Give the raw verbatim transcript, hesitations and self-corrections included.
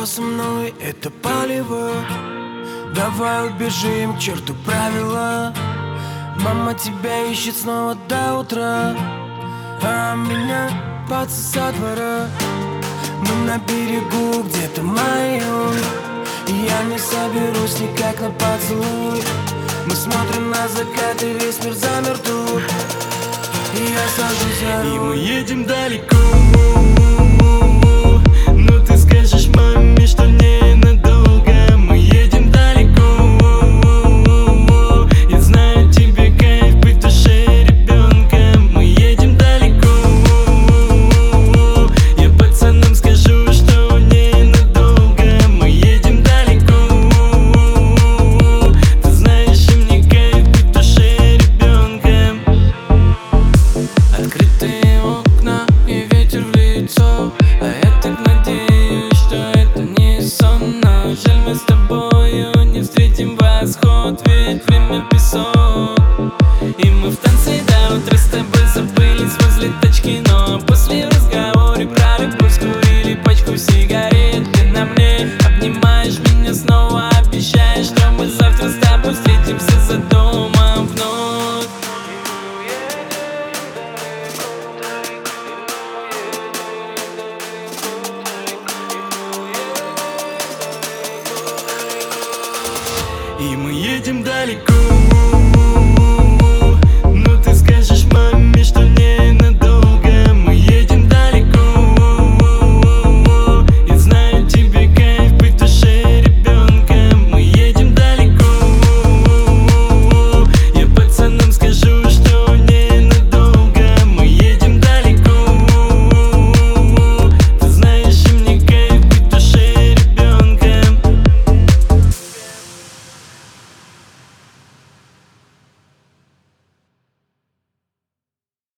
снова со мной, это палево. Давай убежим к черту правила. Мама тебя ищет снова до утра, а меня пацы со двора. Мы на берегу, где-то майор, и я не соберусь никак на поцелуй. Мы смотрим на закат, и весь мир замер тут, и я сажусь за руль. И мы едем далеко, но ты скажешь маме, что ненадолго. Мы едем далеко, я знаю, тебе кайф быть в душе ребенком. Мы едем далеко, я пацанам скажу, что ненадолго. Мы едем далеко, ты знаешь, и мне кайф быть в душе ребенком. Открытые окна и ветер в лицо, а я так надеюсь, что это не сон. Но жаль, мы с тобою не встретим восход, ведь время песок. И мы в танце до утра с тобой забылись возле тачки, но после разговора про любовь скурили пачку сигарет. Ты на мне обнимаешь меня снова, обещаешь, что мы завтра с тобой встретимся за домом вновь. И мы едем далеко.